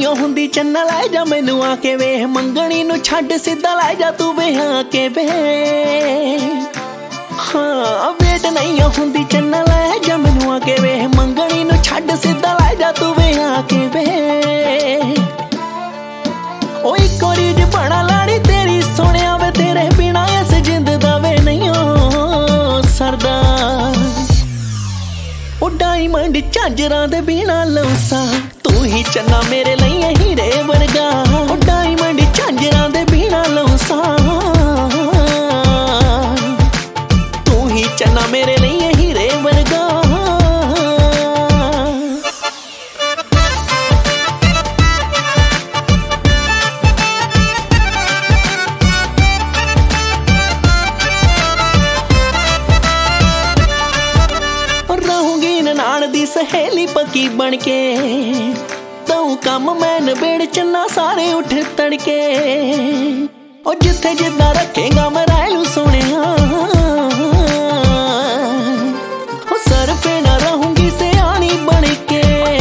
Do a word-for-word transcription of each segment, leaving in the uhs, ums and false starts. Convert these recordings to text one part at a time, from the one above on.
ਨਹੀਂ ਹੁੰਦੀ ਚੰਨਾ ਲੈ ਜਾ ਮੈਨੂੰ ਆ ਕੇ ਵੇ ਮੰਗਣੀ ਨੂੰ ਛੱਡ ਸਿੱਧਾ ਲੈ ਜਾ ਤੂੰ ਵੇ ਆ ਕੇ ਵੇ ਹਾਂ ਵੇਟ ਨਹੀਂ ਹੁੰਦੀ ਚੰਨਾ ਲੈ ਜਾ ਮੈਨੂੰ ਆ ਕੇ ਵੇ ਮੰਗਣੀ ਨੂੰ ਛੱਡ ਸਿੱਧਾ ਲੈ ਜਾ ਤੂੰ ਵੇ ਆ ਕੇ ਵੇ ਓ ਇੱਕ ਰੀਝ ਬਣਾ ਲਾੜੀ ਤੇਰੀ ਸੋਹਣਿਆ ਵੇ ਤੇਰੇ ਬਿਨਾ ਇਸ ਜਿੰਦ ਦਾ ਵੇ ਨਹੀਂ ਸਰਦਾ ਓ ਡਾਇਮੰਡ ਝਾਂਜਰਾਂ ਦੇ ਬਿਨਾ ਲੌਂਸਾ ਤੂੰ ਹੀ ਚੰਨਾ ਮੇਰੇ ਲਈ ਹੀਰੇ ਵਰਗਾ ਓ ਡਾਇਮੰਡ ਝਾਂਜਰਾਂ ਦੇ ਬਿਨਾ ਲੌਂਸਾ ਤੂੰ ਹੀ ਚੰਨਾ ਮੇਰੇ ਲਈ ਹੀਰੇ ਵਰਗਾ नान दी सहेली पक्की बन के तू कम मैं नबेड़ चन्ना सारे उठ तड़के और जिथे जिदा रखेगा मैं रहलू सोने सर पे ना रहूंगी सियानी बन के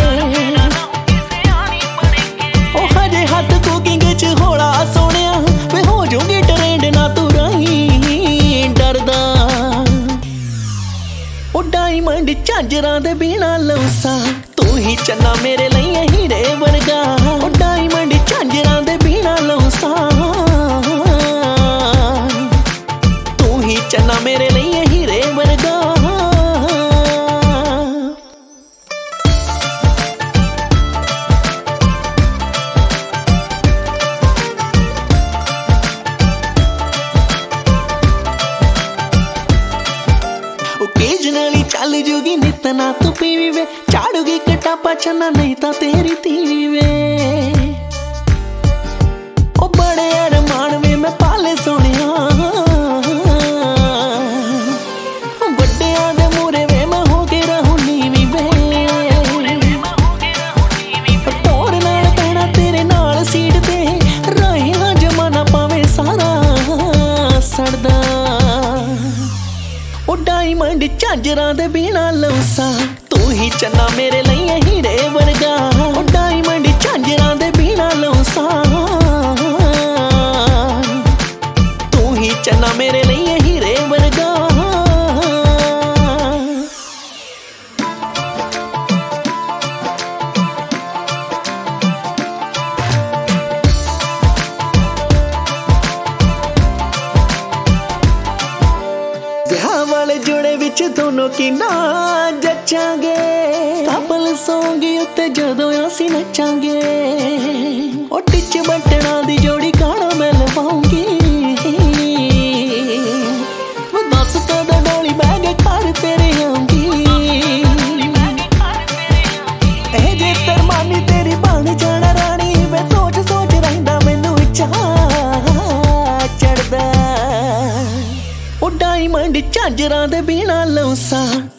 ओ हजे हाथ कुकिंग च होला सोने वे हो जाऊंगी ट्रेंड ना तू रही डरदा ओ डायमंड झांजरां दे बिना लौंसा तू ही चन्ना मेरे लिए हीरे वर्गा ओ डायमंड झांजरां दे बिना लौंसा तू ही चन्ना मेरे लिए हीरे वर्गा ओकेजनली चल जूगी नित ना तू पीवी वे झाड़ूगी कटापा छना नहीं ता तेरी तीवी वे ओ बड़े अरमान वे मैं पाले सोनिया वड्डियां दे मूरे वे मैं हो के रहूं नीवी वे टोर नाल पैना तेरे नाल सीट ते रहिया जमाना पावे सारा सड़दा ओ डायमंड झांजरां दे बिना लौंसा तू ही चन्ना मेरे लिए हीरे वर्गा ओ डायमंड झांजरां दे बिना लौंसा तू ही चन्ना मेरे लिए हीरे वर्गा वाले जोड़े विच दोनों की ना जचांगे कपल सॉन्ग उत्ते जदों असीं नचांगे ओ टिच बटना दी जोड़ी गाना मैं लवाऊंगी दस कदों डोली बैग घर तेरे आऊंगी ए जे तरमानी तेरी बन जाना रानी मैं सोच सोच रहिंदा मैनू चाह चढ़दा ओ डायमंड झांजरां दे बिना लौंसा